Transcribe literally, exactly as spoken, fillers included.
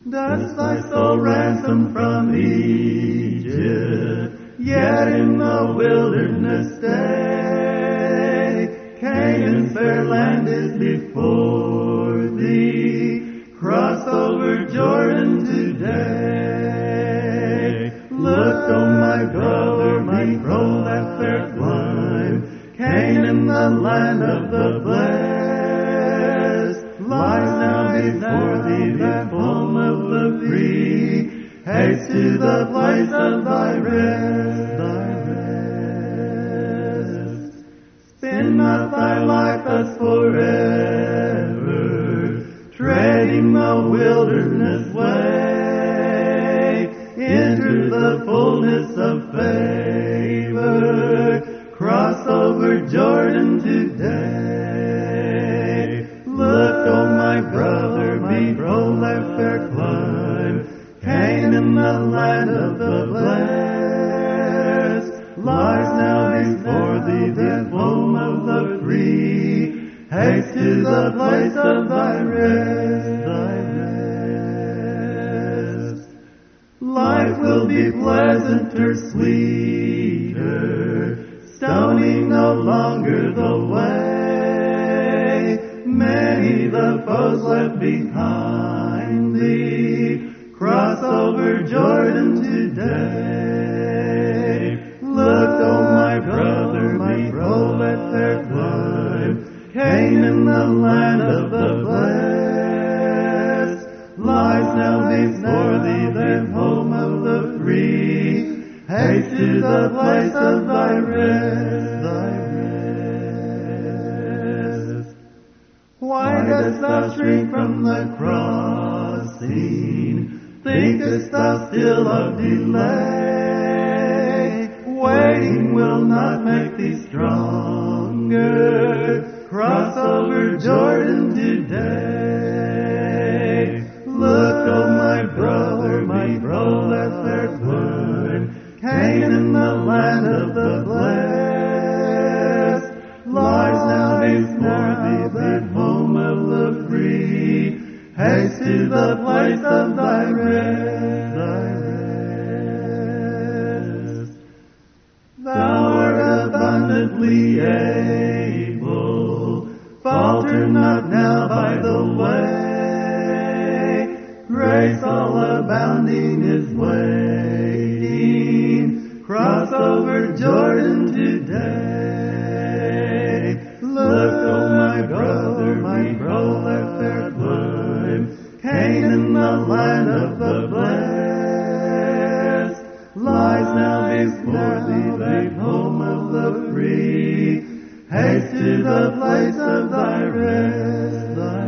Dost thy soul ransom from Egypt, yet in the wilderness stay. Canaan's fair land is before thee, cross over Jordan today. Look, O my brother, my bro, that fair climb, Canaan, the land of the blessed, lies now before thee, that home of the free. Haste to the place of thy rest, thy rest. Spend not thy life thus forever, treading the wilderness way. Enter the fullness of favor, cross over Jordan today. Look, O my brother, my bro, that fair climb, Canaan, the land of the blessed, lies now before thee, the home of the free. Haste to the place of thy rest, thy rest. Life will be pleasanter, sweeter, stony no longer the way. Many the foes left behind thee, cross over Jordan today. Look, O my brother, my bro, let fair climb, Canaan, the land of the blessed, lies now before thee, the home of the free. Haste to the place of thy rest, thy rest. Why dost thou shrink from the crossing? Thinkest thou still of delay? Waiting will not make thee stronger. Cross over Jordan today. Look, O my brother, my bro, that fair climb, Canaan, the land of the blessed, lies now before thee, the home of the free. Haste to the place of thy rest, thy rest. Thou art abundantly able, falter not now by the way. Grace all abounding is waiting, cross over Jordan today. Look, O my brother, my bro, that fair climb, Canaan, the land of the blessed, lies now before thee, the home of the free. Haste to the place of thy rest, thy